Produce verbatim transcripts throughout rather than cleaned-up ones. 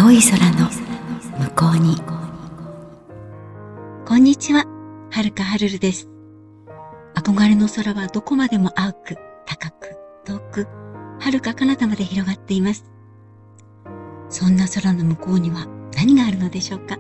青い空の向こうに。こんにちは、はるかはるるです。憧れの空はどこまでも青く、高く、遠く、はるか彼方まで広がっています。そんな空の向こうには何があるのでしょうか。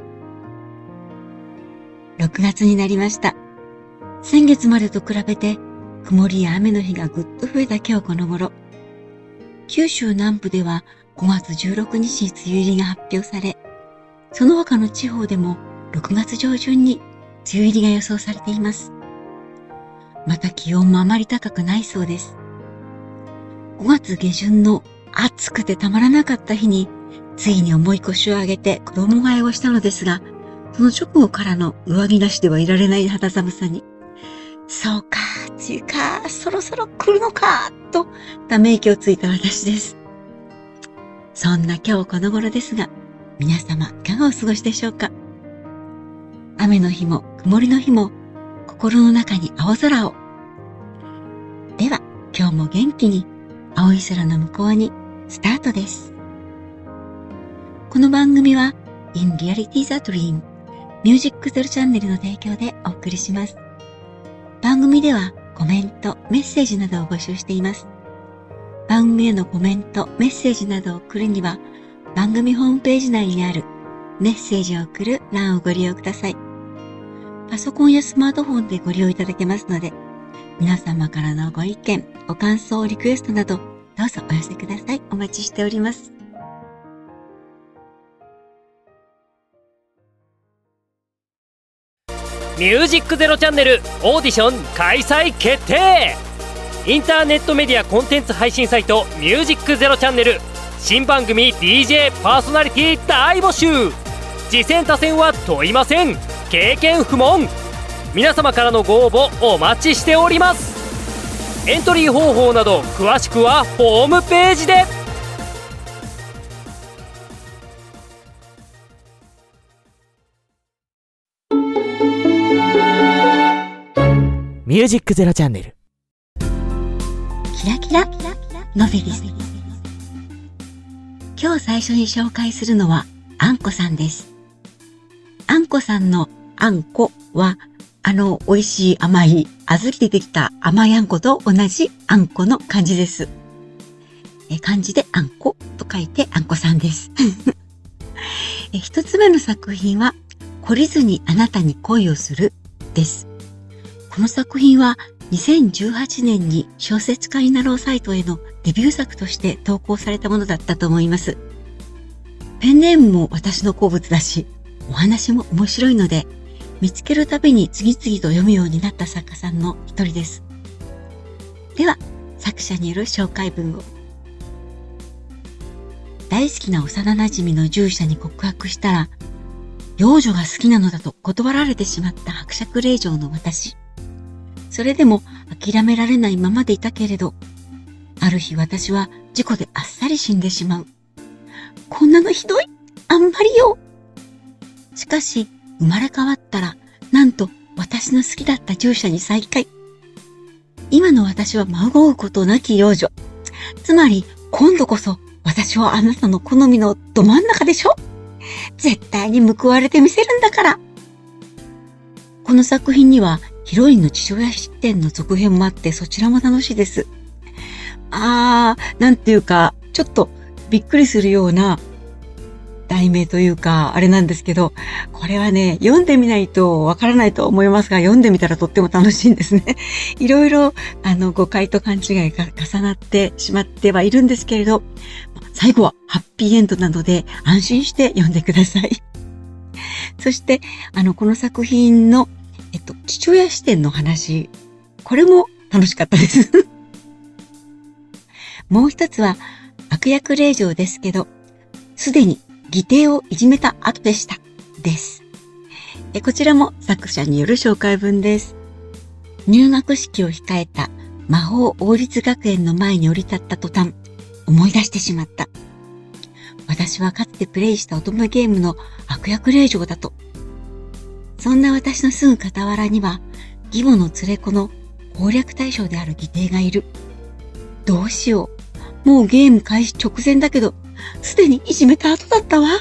ろくがつになりました。先月までと比べて曇りや雨の日がぐっと増えた今日この頃、九州南部ではごがつじゅうろくにちに梅雨入りが発表され、その他の地方でもろくがつじょうじゅんに梅雨入りが予想されています。また気温もあまり高くないそうです。ごがつげじゅんの暑くてたまらなかった日に、ついに重い腰を上げて衣替えをしたのですが、その直後からの上着なしではいられない肌寒さに、そうか、梅雨か、そろそろ来るのか、とため息をついた私です。そんな今日この頃ですが、皆様いかがお過ごしでしょうか。雨の日も曇りの日も心の中に青空を。では今日も元気に青い空の向こうにスタートです。この番組は In Reality the Dream ミュージックゼロチャンネルの提供でお送りします。番組ではコメント、メッセージなどを募集しています。番組へのコメント、メッセージなどを送るには、番組ホームページ内にあるメッセージを送る欄をご利用ください。パソコンやスマートフォンでご利用いただけますので、皆様からのご意見、ご感想、リクエストなど、どうぞお寄せください。お待ちしております。 ミュージックゼロチャンネルオーディション開催決定。インターネットメディアコンテンツ配信サイトミュージックゼロチャンネル新番組 ディージェー パーソナリティ大募集。次戦他戦は問いません。経験不問。皆様からのご応募お待ちしております。エントリー方法など詳しくはホームページで。ミュージックゼロチャンネルキラキラノベリス。今日最初に紹介するのはあんこさんです。あんこさんのあんこはあの美味しい甘い小豆でできた甘いあんこと同じあんこの漢字です。え漢字であんこと書いてあんこさんです。え一つ目の作品は懲りずにあなたに恋をするです。この作品はにせんじゅうはちねんに小説家になろうサイトへのデビュー作として投稿されたものだったと思います。ペンネームも私の好物だし、お話も面白いので、見つけるたびに次々と読むようになった作家さんの一人です。では、作者による紹介文を。大好きな幼馴染の従者に告白したら、幼女が好きなのだと断られてしまった伯爵令嬢の私。それでも諦められないままでいたけれど、ある日私は事故であっさり死んでしまう。こんなのひどい。あんまりよ。しかし、生まれ変わったら、なんと私の好きだった従者に再会。今の私は孫うことなき幼女。つまり、今度こそ私はあなたの好みのど真ん中でしょ。絶対に報われてみせるんだから。この作品にはヒロインの父親視点の続編もあってそちらも楽しいです。あー、なんていうか、ちょっとびっくりするような題名というか、あれなんですけど、これはね、読んでみないとわからないと思いますが、読んでみたらとっても楽しいんですね。いろいろ、あの、誤解と勘違いが重なってしまってはいるんですけれど、最後はハッピーエンドなので安心して読んでください。そして、あの、この作品の、えっと、父親視点の話、これも楽しかったです。もう一つは、悪役令嬢ですけど、すでに義弟をいじめた後でした。です。えこちらも作者による紹介文です。入学式を控えた魔法王立学園の前に降り立った途端、思い出してしまった。私はかつてプレイした乙女ゲームの悪役令嬢だと。そんな私のすぐ傍らには、義母の連れ子の攻略対象である義弟がいる。どうしよう。もうゲーム開始直前だけど、 すでにいじめた後だったわ。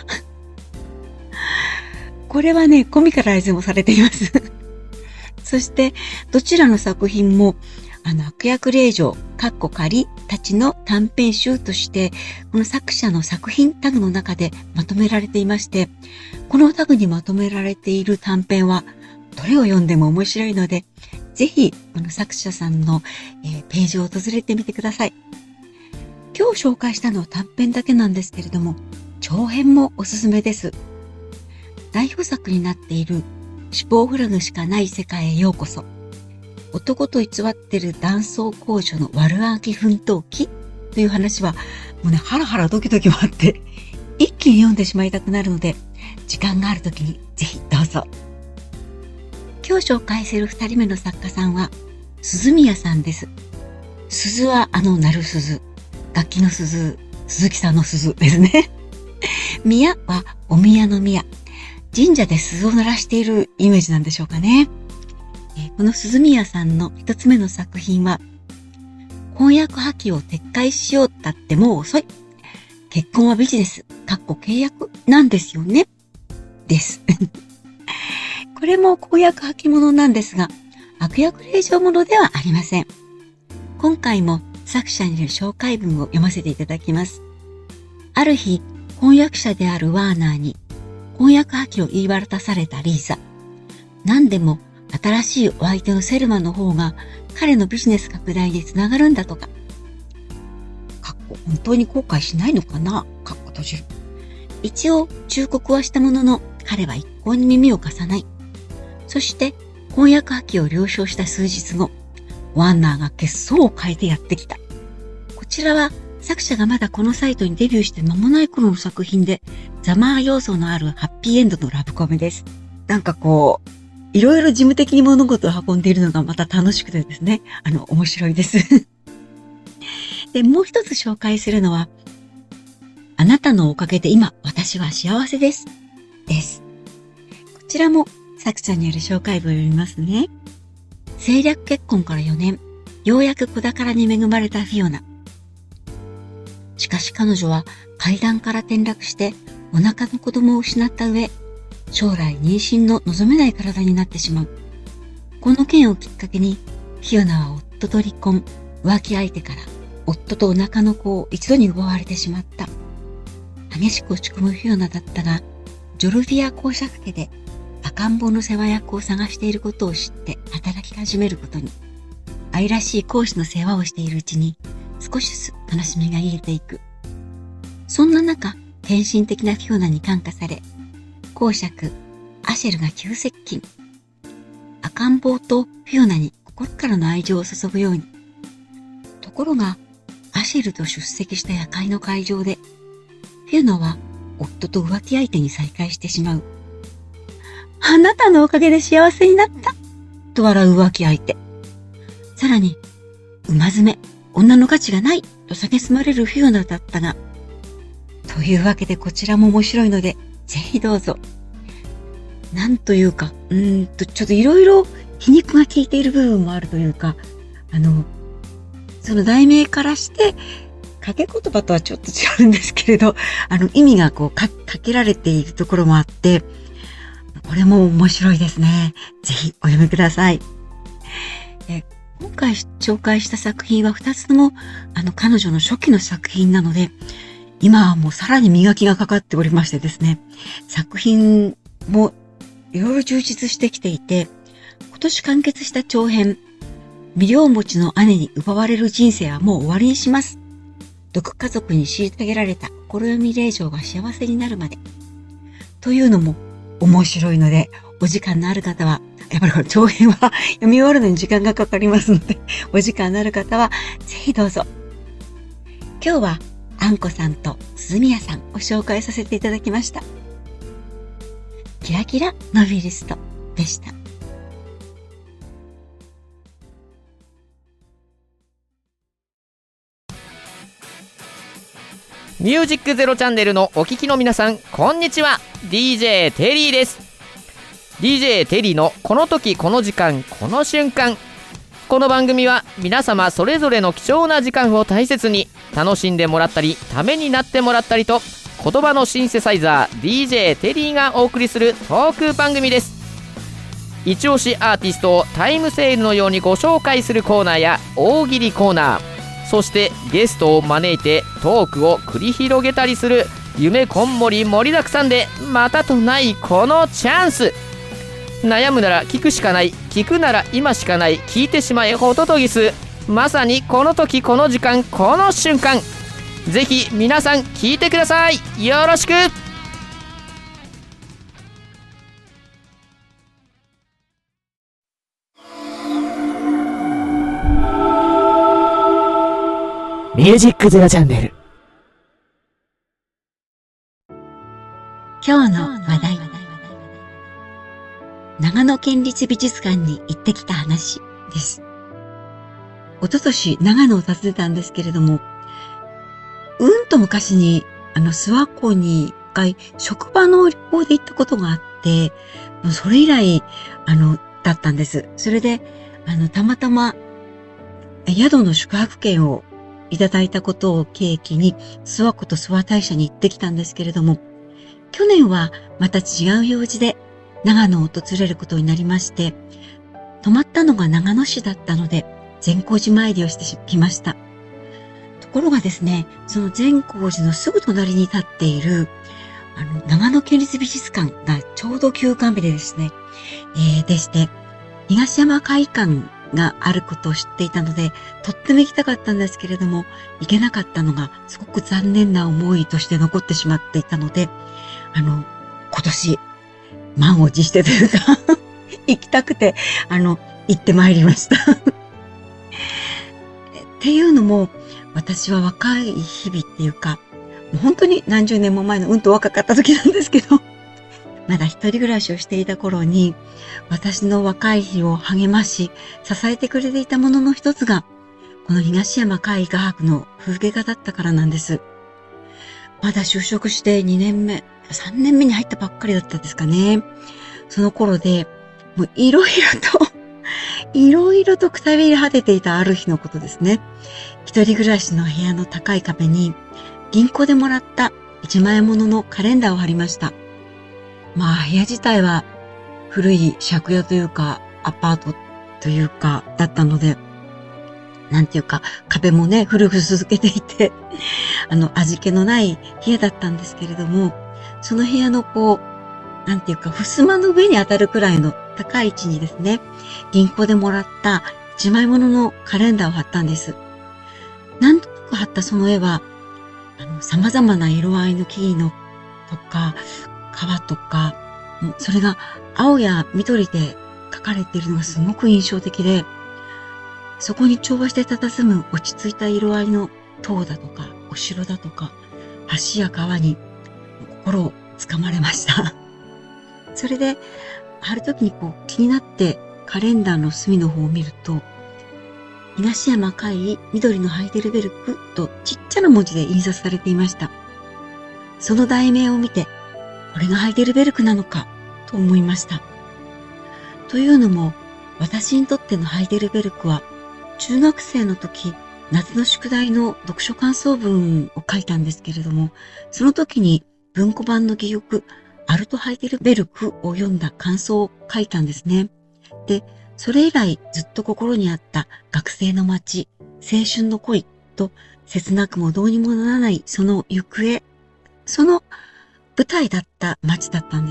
これはね、コミカライズもされています。そして、どちらの作品も、あの、悪役令嬢、かっこ仮たちの短編集として、この作者の作品タグの中でまとめられていまして、このタグにまとめられている短編は、どれを読んでも面白いので、ぜひ、この作者さんの、えー、ページを訪れてみてください。今日紹介したのは短編だけなんですけれども、長編もおすすめです。代表作になっている死亡フラグしかない世界へようこそ。男と偽ってる男装工女の悪あき奮闘記という話は、もうね、ハラハラドキドキもあって、一気に読んでしまいたくなるので、時間があるときにぜひどうぞ。今日紹介する二人目の作家さんは、鈴宮さんです。鈴はあの鳴る鈴、楽器の鈴、鈴木さんの鈴ですね。宮はお宮の宮、神社で鈴を鳴らしているイメージなんでしょうかね。この鈴宮さんの一つ目の作品は、婚約破棄を撤回しようったってもう遅い。結婚はビジネス、かっこ契約なんですよね。です。これも婚約破棄者なんですが、悪役令嬢者ではありません。今回も作者による紹介文を読ませていただきます。ある日、婚約者であるワーナーに、婚約破棄を言い渡されたリーザ。何でも、新しいお相手のセルマの方が彼のビジネス拡大につながるんだとか。かっこ本当に後悔しないのかなかっこ閉じる。一応忠告はしたものの彼は一向に耳を貸さない。そして婚約破棄を了承した数日後、ワンナーが血相を変えてやってきた。こちらは作者がまだこのサイトにデビューして間もない頃の作品で、ザマー要素のあるハッピーエンドのラブコメです。なんかこう、いろいろ事務的に物事を運んでいるのがまた楽しくてですね、あの、面白いです。で、もう一つ紹介するのは、あなたのおかげで今、私は幸せです。です。こちらも作者による紹介文を読みますね。政略結婚からよねん、ようやく子宝に恵まれたフィオナ。しかし彼女は階段から転落してお腹の子供を失った上、将来妊娠の望めない体になってしまう。この件をきっかけに、フィオナは夫と離婚、浮気相手から夫とお腹の子を一度に奪われてしまった。激しく落ち込むフィオナだったが、ジョルフィア公爵家で赤ん坊の世話役を探していることを知って働き始めることに。愛らしい公子の世話をしているうちに、少しずつ悲しみが癒えていく。そんな中、献身的なフィオナに感化され、公爵、アシェルが急接近。赤ん坊とフィオナに心からの愛情を注ぐように。ところが、アシェルと出席した夜会の会場で、フィオナは夫と浮気相手に再会してしまう。あなたのおかげで幸せになった、と笑う浮気相手。さらに、馬詰め、女の価値がない、と蔑まれるフィオナだったが、というわけでこちらも面白いので、ぜひどうぞ。なんというか、うーんと、ちょっといろいろ皮肉が効いている部分もあるというか、あの、その題名からして、掛け言葉とはちょっと違うんですけれど、あの、意味がこうか、かけられているところもあって、これも面白いですね。ぜひお読みください。え今回紹介した作品はふたつとも、あの、彼女の初期の作品なので、今はもうさらに磨きがかかっておりましてですね、作品もいろいろ充実してきていて、今年完結した長編、未了持ちの姉に奪われる人生はもう終わりにします。毒家族に虐げられた心読み令嬢が幸せになるまで。というのも面白いので、お時間のある方は、やっぱりこの長編は読み終わるのに時間がかかりますので、お時間のある方はぜひどうぞ。今日はあんこさんと鈴宮さんを紹介させていただきました。キラキラノビリストでした。 ミュージックゼロチャンネルのお聞きの皆さん、こんにちは。 ディージェー テリーです。 ディージェー テリーのこの時この時間この瞬間。この番組は皆様それぞれの貴重な時間を大切に楽しんでもらったりためになってもらったりと、言葉のシンセサイザー ディージェー テリーがお送りするトーク番組です。一押しアーティストをタイムセールのようにご紹介するコーナーや大喜利コーナー、そしてゲストを招いてトークを繰り広げたりする夢こんもり盛りだくさんで、またとないこのチャンス。悩むなら聞くしかない、聞くなら今しかない、聞いてしまえホトトギス。まさにこの時この時間この瞬間、ぜひ皆さん聞いてください。よろしく。 ミュージックゼロチャンネル。 今日の話題。長野県立美術館に行ってきた話です。一昨年長野を訪ねたんですけれども、うんと昔にあの諏訪湖に一回職場の旅行で行ったことがあって、それ以来あのだったんです。それであのたまたま宿の宿泊券をいただいたことを契機に諏訪湖と諏訪大社に行ってきたんですけれども、去年はまた違う用事で長野を訪れることになりまして、泊まったのが長野市だったので善光寺参りをしてきました。ところがですね、その善光寺のすぐ隣に立っているあの長野県立美術館がちょうど休館日でですね、えー、でして東山会館があることを知っていたので、とっても行きたかったんですけれども、行けなかったのがすごく残念な思いとして残ってしまっていたので、あの、今年、満を持してというか、行きたくて、あの、行ってまいりました。っていうのも、私は若い日々っていうか、もう本当に何十年も前のうんと若かった時なんですけど、まだ一人暮らしをしていた頃に、私の若い日を励まし、支えてくれていたものの一つが、この東山会画伯の風景画だったからなんです。まだ就職してにねんめ、さんねんめに入ったばっかりだったんですかね。その頃で、もういろいろと、いろいろとくたびれ果てていたある日のことですね。一人暮らしの部屋の高い壁に、銀行でもらったいちまんえんもののカレンダーを貼りました。まあ部屋自体は古い借家というかアパートというかだったので、なんていうか壁もね古く続けていて、あの味気のない部屋だったんですけれども、その部屋のこう、なんていうか襖の上に当たるくらいの高い位置にですね、銀行でもらったいちまんえんもののカレンダーを貼ったんです。なんとなく貼ったその絵は、あの様々な色合いの木々のとか、川とか、それが青や緑で描かれているのがすごく印象的で、そこに調和して佇む落ち着いた色合いの塔だとか、お城だとか、橋や川に心をつかまれました。それで、ある時にこう気になってカレンダーの隅の方を見ると、東山会緑のハイデルベルクとちっちゃな文字で印刷されていました。その題名を見て、これがハイデルベルクなのかと思いました。というのも、私にとってのハイデルベルクは、中学生の時、夏の宿題の読書感想文を書いたんですけれども、その時に文庫版の戯曲、アルト・ハイデルベルクを読んだ感想を書いたんですね。で、それ以来ずっと心にあった学生の街、青春の恋と切なくもどうにもならないその行方、その舞台だった街だったんです。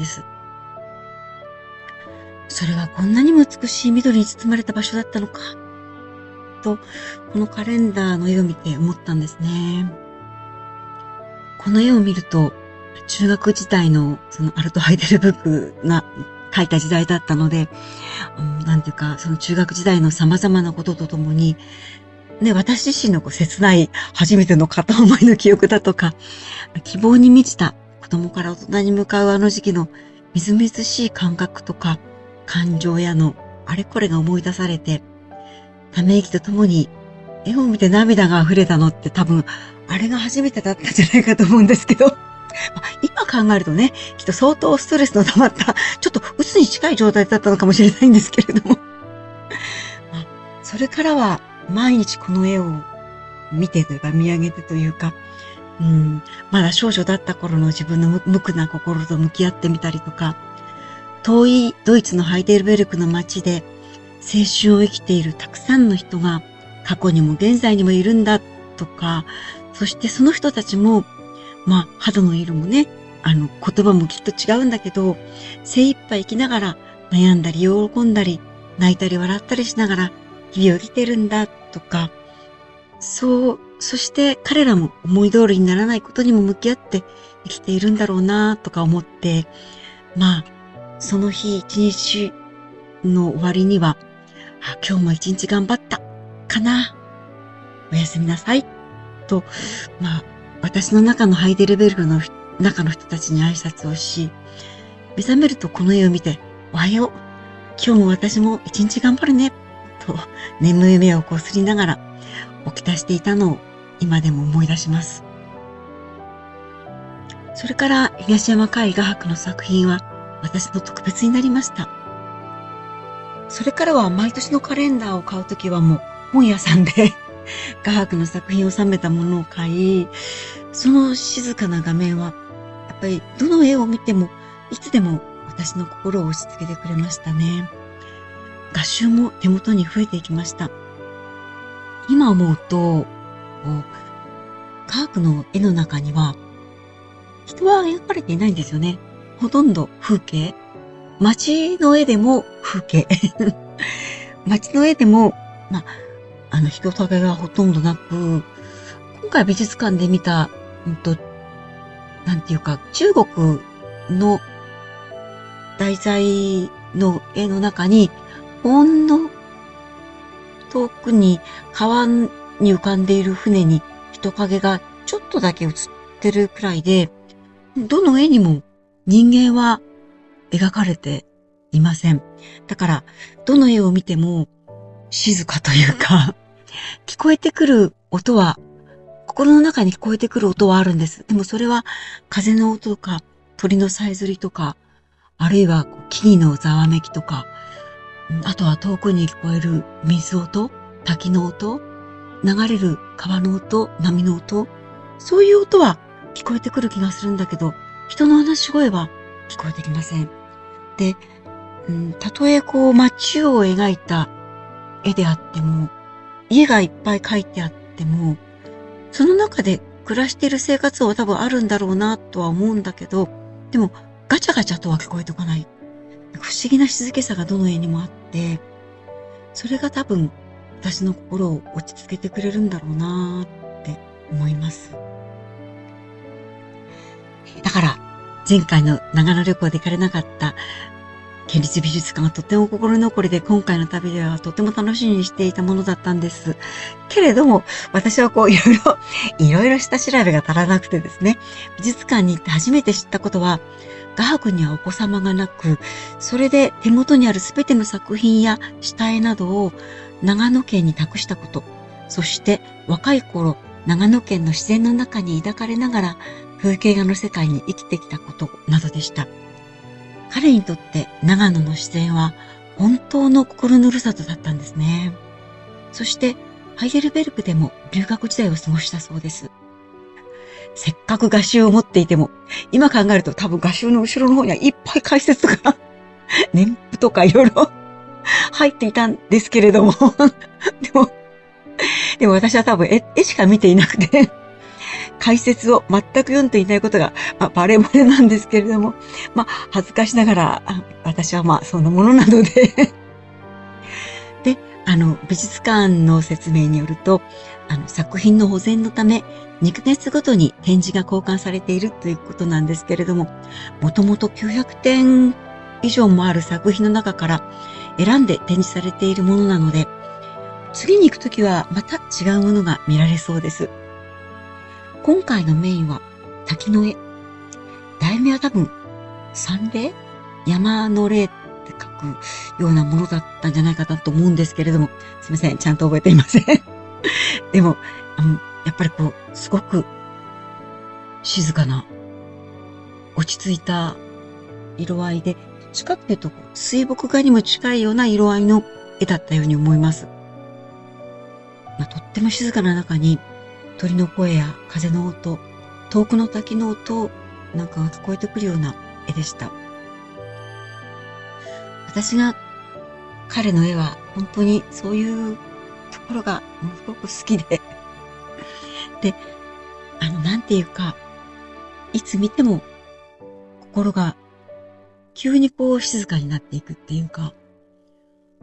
それはこんなにも美しい緑に包まれた場所だったのか、とこのカレンダーの絵を見て思ったんですね。この絵を見ると、中学時代のそのアルト・ハイデルベルクが書いた時代だったので、うん、なんていうかその中学時代の様々なこととともに、ね、私自身のこう切ない初めての片思いの記憶だとか、希望に満ちた子供から大人に向かうあの時期のみずみずしい感覚とか感情やのあれこれが思い出されて、ため息とともに絵を見て涙が溢れたのって多分あれが初めてだったんじゃないかと思うんですけど、今考えるとね、きっと相当ストレスの溜まった、ちょっと鬱に近い状態だったのかもしれないんですけれども。それからは毎日この絵を見てというか見上げてというか、うん、まだ少女だった頃の自分の無垢な心と向き合ってみたりとか、遠いドイツのハイデルベルクの街で青春を生きているたくさんの人が過去にも現在にもいるんだとか、そしてその人たちも、まあ肌の色もね、あの言葉もきっと違うんだけど、精一杯生きながら悩んだり喜んだり泣いたり笑ったりしながら日々を生きてるんだとか、そう、そして彼らも思い通りにならないことにも向き合って生きているんだろうなとか思って、まあ、その日一日の終わりには、あ、今日も一日頑張ったかな、おやすみなさいと、まあ、私の中のハイデルベルクの中の人たちに挨拶をし、目覚めるとこの絵を見て、おはよう、今日も私も一日頑張るねと眠い目をこすりながら起き出していたのを今でも思い出します。それから東山海画伯の作品は私の特別になりました。それからは毎年のカレンダーを買うときはもう本屋さんで画伯の作品を収めたものを買い、その静かな画面はやっぱりどの絵を見てもいつでも私の心を押し付けてくれましたね。画集も手元に増えていきました。今思うと、画伯の絵の中には人は描かれていないんですよね。ほとんど風景。街の絵でも風景。街の絵でも、まあ、あの人影がほとんどなく、今回美術館で見た、うんと、なんていうか、中国の題材の絵の中に、ほんの遠くに川に浮かんでいる船に人影がちょっとだけ映ってるくらいで、どの絵にも人間は描かれていません。だから、どの絵を見ても静かというか、聞こえてくる音は、心の中に聞こえてくる音はあるんです。でもそれは風の音とか、鳥のさえずりとか、あるいは木々のざわめきとか、あとは遠くに聞こえる水音、滝の音、流れる川の音、波の音、そういう音は聞こえてくる気がするんだけど、人の話し声は聞こえてきません。で、うん、たとえこう街を描いた絵であっても、家がいっぱい描いてあっても、その中で暮らしている生活は多分あるんだろうなとは思うんだけど、でもガチャガチャとは聞こえてこない。不思議な静けさがどの絵にもあって、それが多分私の心を落ち着けてくれるんだろうなって思います。だから前回の長野旅行で行かれなかった県立美術館がとても心残りで、今回の旅ではとても楽しみにしていたものだったんです。けれども、私はこういろいろ、いろいろ下調べが足らなくてですね、美術館に行って初めて知ったことは、画伯にはお子様がなく、それで手元にあるすべての作品や下絵などを長野県に託したこと、そして若い頃、長野県の自然の中に抱かれながら風景画の世界に生きてきたことなどでした。彼にとって長野の自然は本当の心のふるさとだったんですね。そしてハイデルベルクでも留学時代を過ごしたそうです。せっかく画集を持っていても、今考えると多分画集の後ろの方にはいっぱい解説が、年譜とかいろいろ入っていたんですけれども、でも、でも私は多分絵、絵しか見ていなくて、解説を全く読んでいないことが、まあ、バレバレなんですけれども、まあ、恥ずかしながら、私はまあ、そのものなので、で、あの、美術館の説明によると、あの、作品の保全のため、にかげつごとに展示が交換されているということなんですけれども、もともときゅうひゃくてん以上もある作品の中から選んで展示されているものなので、次に行くときはまた違うものが見られそうです。今回のメインは滝の絵。題名は多分山霊？山の霊って書くようなものだったんじゃないかなと思うんですけれども、すみません、ちゃんと覚えていません。でも、あの、やっぱりこう、すごく静かな、落ち着いた色合いで、近くでいうと水墨画にも近いような色合いの絵だったように思います。まあ、とっても静かな中に、 鳥の声や風の音、遠くの滝の音なんかが聞こえてくるような絵でした。私が彼の絵は本当にそういうところがものすごく好きで、で、あの、なんていうか、いつ見ても心が急にこう静かになっていくっていうか、うん、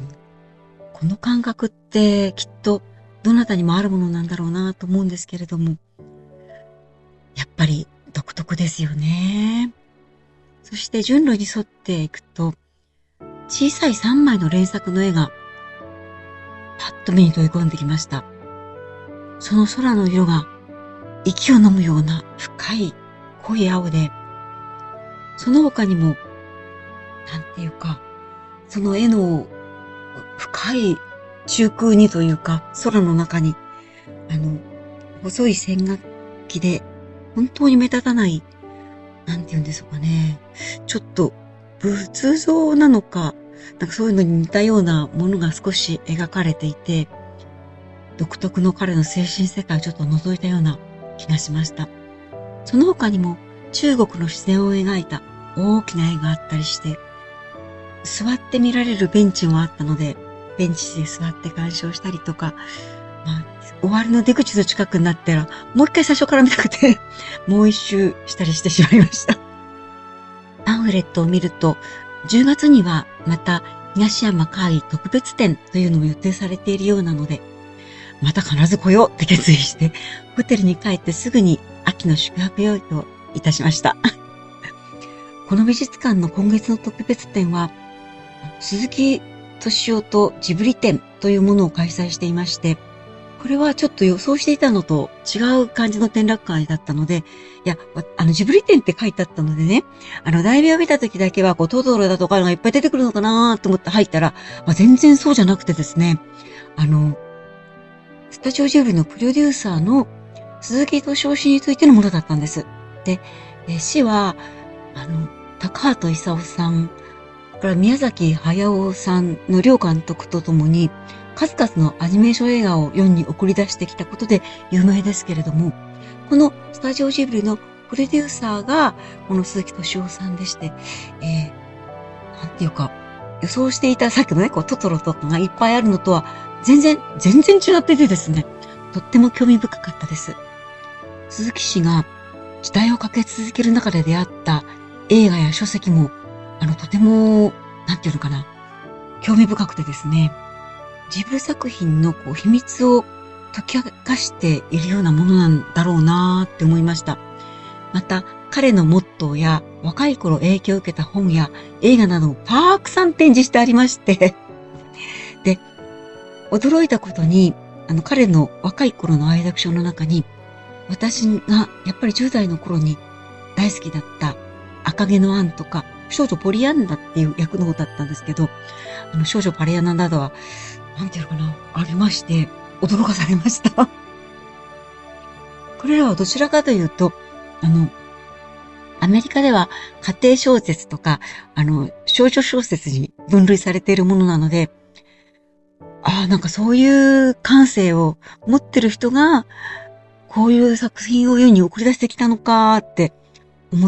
この感覚ってきっとどなたにもあるものなんだろうなと思うんですけれども、やっぱり独特ですよね。そして順路に沿っていくと、小さいさんまいの連作の絵がパッと目に飛び込んできました。その空の色が息を飲むような深い濃い青で、その他にも、なんていうか、その絵の深い中空にというか、空の中に、あの、細い線描きで、本当に目立たない、なんていうんでしょうかね。ちょっと仏像なのか、なんかそういうのに似たようなものが少し描かれていて、独特の彼の精神世界をちょっと覗いたような気がしました。その他にも中国の自然を描いた大きな絵があったりして、座って見られるベンチもあったので、ベンチで座って鑑賞したりとか、まあ、終わりの出口の近くになったら、もう一回最初から見たくて、もう一周したりしてしまいました。パンフレットを見ると、じゅうがつにはまた東山会特別展というのも予定されているようなので、また必ず来ようって決意して、ホテルに帰ってすぐに秋の宿泊用意といたしました。この美術館の今月の特別展は、鈴木敏夫とジブリ展というものを開催していまして、これはちょっと予想していたのと違う感じの展覧会だったので、いや、あの、ジブリ展って書いてあったのでね、あの、題名を見た時だけは、こう、トトロだとかがいっぱい出てくるのかなと思って入ったら、まあ、全然そうじゃなくてですね、あの、スタジオジブリのプロデューサーの鈴木敏夫氏についてのものだったんです。で、え氏は、あの、高畑勲さん、から宮崎駿さんの両監督とともに、数々のアニメーション映画を世に送り出してきたことで有名ですけれども、このスタジオジブリのプロデューサーが、この鈴木敏夫さんでして、えー、なんていうか、予想していたさっきのね、こう、トトロとかがいっぱいあるのとは、全然、全然違っててですね、とっても興味深かったです。鈴木氏が時代をかけ続ける中で出会った映画や書籍も、あの、とても、なんていうのかな、興味深くてですね、ジブリ作品のこう秘密を解き明かしているようなものなんだろうなーって思いました。また、彼のモットーや若い頃影響を受けた本や映画などをたくさん展示してありまして、で、驚いたことに、あの、彼の若い頃の愛読書の中に、私がやっぱりじゅう代の頃に大好きだった赤毛のアンとか、少女ポリアンナっていう役の方だったんですけど、あの少女ポリアンナなどは、なんていうのかな、ありまして、驚かされました。これらはどちらかというと、あの、アメリカでは家庭小説とか、あの、少女小説に分類されているものなので、ああ、なんかそういう感性を持ってる人が、こういう作品を世に送り出してきたのかって思って、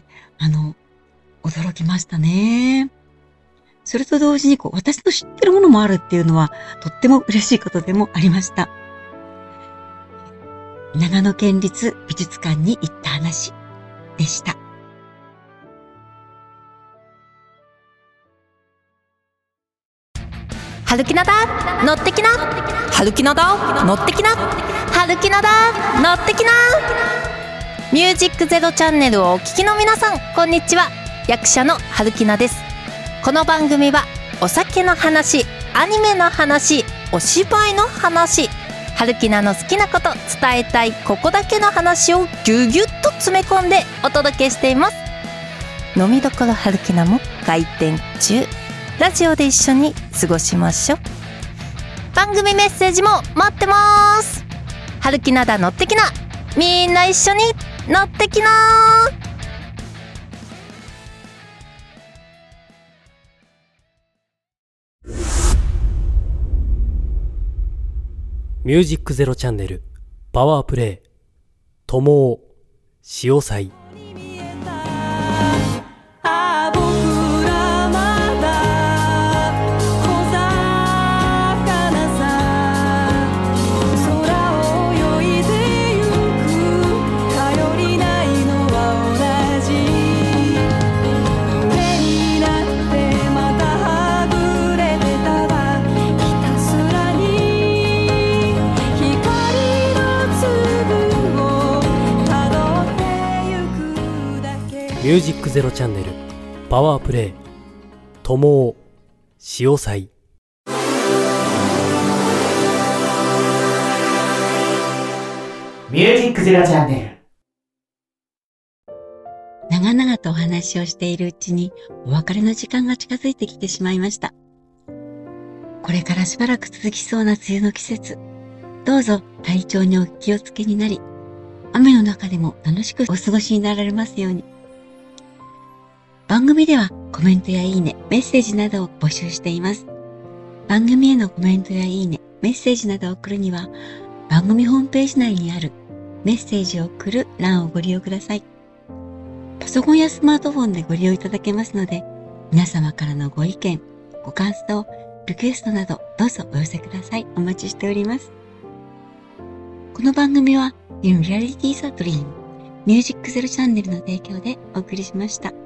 あの、驚きましたね。それと同時にこう、私の知ってるものもあるっていうのは、とっても嬉しいことでもありました。長野県立美術館に行った話でした。 春木菜だ乗ってきな春木菜だ乗ってきな春木菜だ乗ってきなミュージックゼロチャンネルをお聞きの皆さん、こんにちは。役者の春木菜です。この番組はお酒の話、アニメの話、お芝居の話、春木菜の好きなこと、伝えたいここだけの話をぎゅぎゅっと詰め込んでお届けしています。飲みどころ春木菜も開店中。ラジオで一緒に過ごしましょう。番組メッセージも待ってます。春木菜だ乗ってきな、みんな一緒に乗ってきな。 ミュージックゼロチャンネルパワープレイ、友を、潮祭。ミュージックゼロチャンネルパワープレイ友を潮祭。 ミュージックゼロチャンネル。 長々とお話をしているうちにお別れの時間が近づいてきてしまいました。これからしばらく続きそうな梅雨の季節、どうぞ体調にお気をつけになり、雨の中でも楽しくお過ごしになられますように。番組ではコメントやいいね、メッセージなどを募集しています。番組へのコメントやいいね、メッセージなどを送るには、番組ホームページ内にあるメッセージを送る欄をご利用ください。パソコンやスマートフォンでご利用いただけますので、皆様からのご意見、ご感想、リクエストなどどうぞお寄せください。お待ちしております。この番組は In Reality is a Dream ミュージックゼロチャンネルの提供でお送りしました。